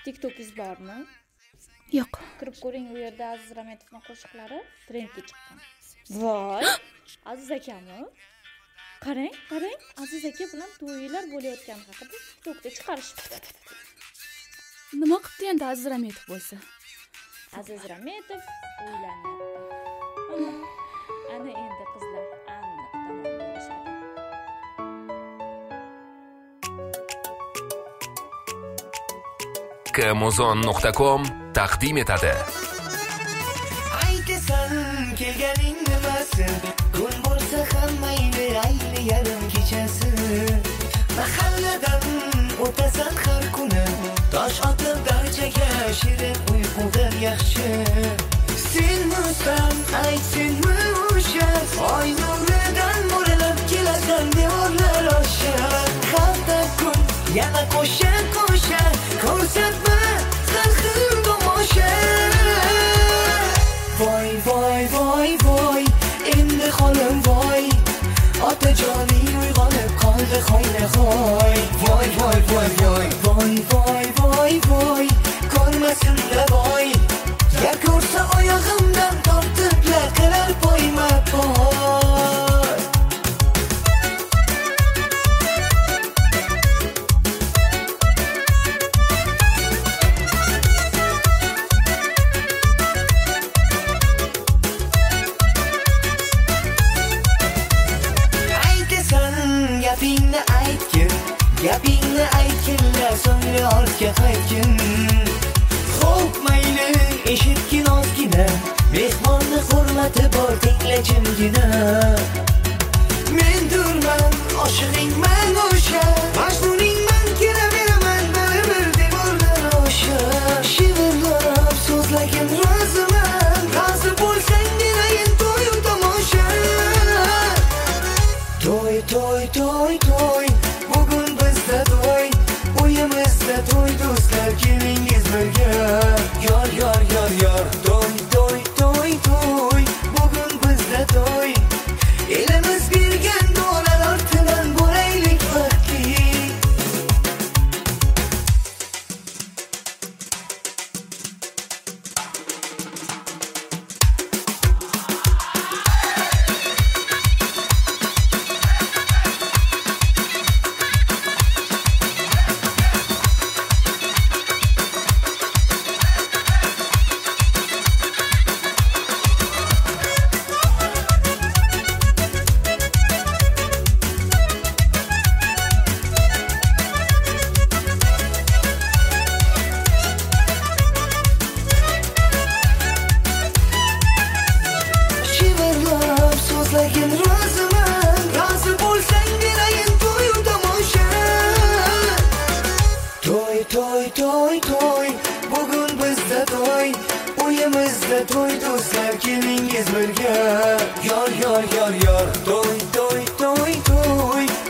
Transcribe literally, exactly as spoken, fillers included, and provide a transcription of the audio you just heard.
TikTokingiz bormi? Yo'q. Kirib ko'ring, u yerda Aziz Rametovning qo'shiqlari trendga chiqqan. Voy, Aziz akami? Qarang, qarang, Aziz aka bilan to'ylar bo'layotgani haqida TikTokda chiqarishibdi. Nima qildi endi Aziz Rametov bo'lsa? Aziz Rametov uylanyapti. Ana endi qizlar aniq tamom bo'lishadi. Amazon nuqta com taqdim etadi. Aytasan kelganing nimasi? Kun bo'lsa ham mayli, ayli yarim kechasi. Mahalladan o'tasan har kuni, tosh otib darchaga shirin uyqudan yaxshi. Senmisan, ayt senmi o'sha, oy nuridan mo'ralab kelasan devorlar osha. Hafta kun yana qo'sha qo'sha, ko'rsatma har xil tomosha. Voy voy voy voy, endi xolim voy, otajoning uyg'onib qoldi hoyna hoy. Voy voy voy voy, voy voy voy voy, ko'rmasin-da voy, ya ko'rsa oyog'imdan tortib laqilar poyma poy. Gapingni aytgin, gapingni aytginla, so'ngra ortga qaytgin. Xo'p mayli, eshitgin ozgina, mehmonni hurmati bor, tingla jimgina. Men durman, oshig'ingman o'sha, majnuningman, kelaveraman baribir devorlar osha. Shivirlab so'zlagin roziman, rozi bo'lsang berayin to'yu tomosha. To'y to'y to'y to'y, bugun bizda to'y, uyimizda to'y, do'stlar kelingiz birga. Yor yor yor yor, to'y to'y to'y to'y, bugun bizda to'y, elimiz bergan duolar ortidan boraylik baxtli. So'zlagin roziman, rozi bo'lsang berayin to'yu tomosha. To'y to'y to'y to'y, bugun bizda to'y, uyimizda to'y, do'stlar kelingiz birga. Yor yor yor yor, to'y to'y to'y to'y,